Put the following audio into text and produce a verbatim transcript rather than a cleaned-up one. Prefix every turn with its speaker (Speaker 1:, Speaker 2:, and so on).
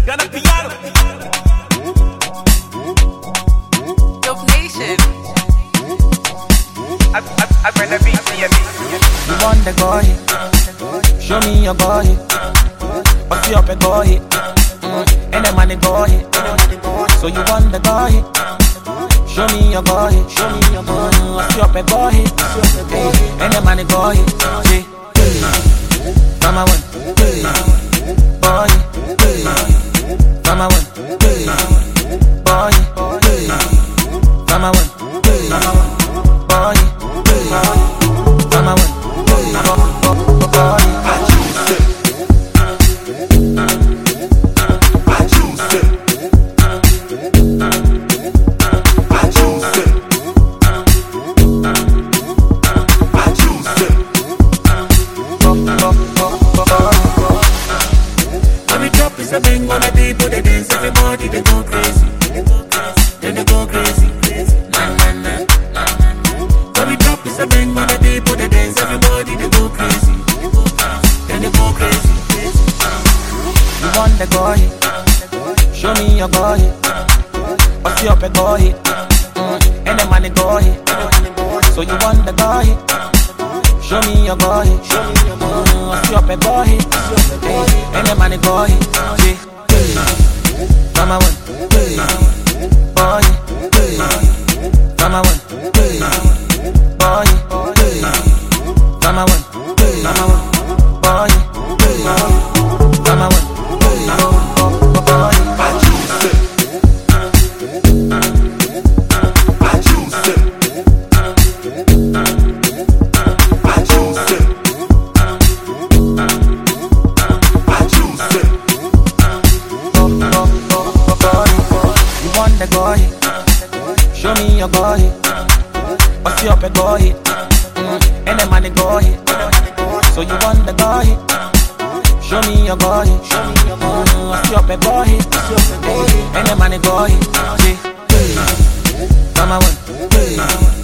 Speaker 1: Gonna piano.
Speaker 2: Dope Nation.
Speaker 3: I, I, I bring the beat to your beat.
Speaker 4: You want the boy? Show me your boy. What's up, a boy? Mm. And the money boy. So you want the boy? Show me your boy. Show me your boy. What's up, a boy? And the money boy. See, come on, boy. Come on, boy. Come on, boy. Come on, boy.
Speaker 1: I choose it. I choose it. I choose it. I choose it.
Speaker 5: When we drop is a bang on the people, they dance, everybody they go crazy. Then they go crazy. Nah, nah, nah. When we drop is a bang on the people, they dance, everybody they go crazy. Then they go crazy.
Speaker 4: You want the boy? Show me your boy. What's up, a boy? Mm. And the money boy. So you want the boy? Show me your boy. Mm. What's up, a boy? And the money boy. See, come on, boy. Come on, boy. Come on, boy. Come on, boy.
Speaker 1: I choose it. I choose it. I choose it. I choose it.
Speaker 4: You want the boy? Show me your boy. What's up, a boy? Mm. And the money boy. So you want the boy? Show me your boy. Mm. What's up, a boy? And the money boy. See, come on,